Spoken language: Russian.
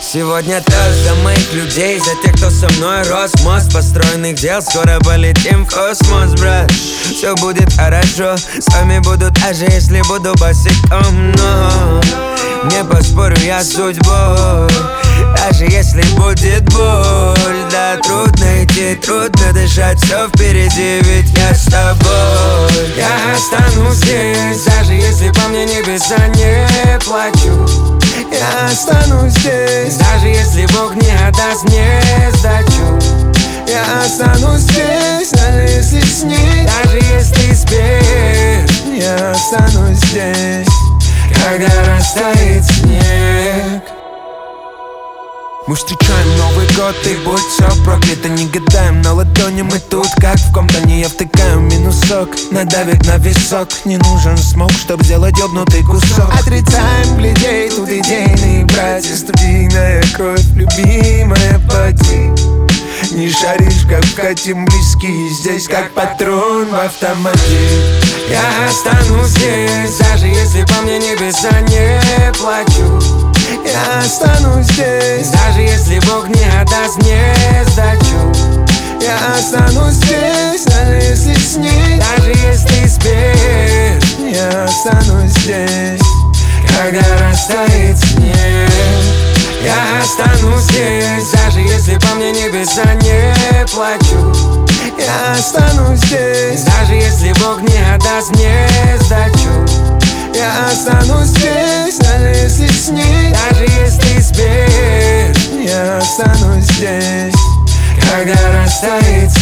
Сегодня тост за моих людей, за тех, кто со мной рос. Мост построенных дел, скоро полетим в космос, брат. Все будет хорошо, с вами буду даже если буду босиком. Но не поспорю я с судьбой, даже если будет боль. Да, трудно идти, трудно дышать, все впереди, ведь я с тобой. Я останусь здесь, даже если по мне небеса не плачут. Я останусь здесь, даже если Бог не отдаст мне сдачу. Я останусь здесь, даже если с ней, даже если спишь. Я останусь здесь, когда растает снег. Мы встречаем Новый год, и будь все проклято. Не гадаем на ладони, мы тут как в комтоне. Я втыкаю минусок, надавит на висок. Не нужен смог, чтоб сделать ёбнутый кусок. Отрицаем бледей, тут идейные братья. Студийная кровь, любимая поди. Не шаришь, как вкатим близкие. Здесь как патрон в автомате. Я останусь здесь, даже если по мне небеса не плачут. Я останусь здесь, даже если Бог не отдаст мне сдачу. Я останусь здесь, даже если с ней, даже если спишь. Я останусь здесь, когда растает снег. Я останусь здесь, даже если по мне небеса не плачут. Я останусь здесь, даже если Бог не отдаст мне сдачу. Я останусь здесь, даже если с ней, даже если спишь. Я останусь здесь, когда растает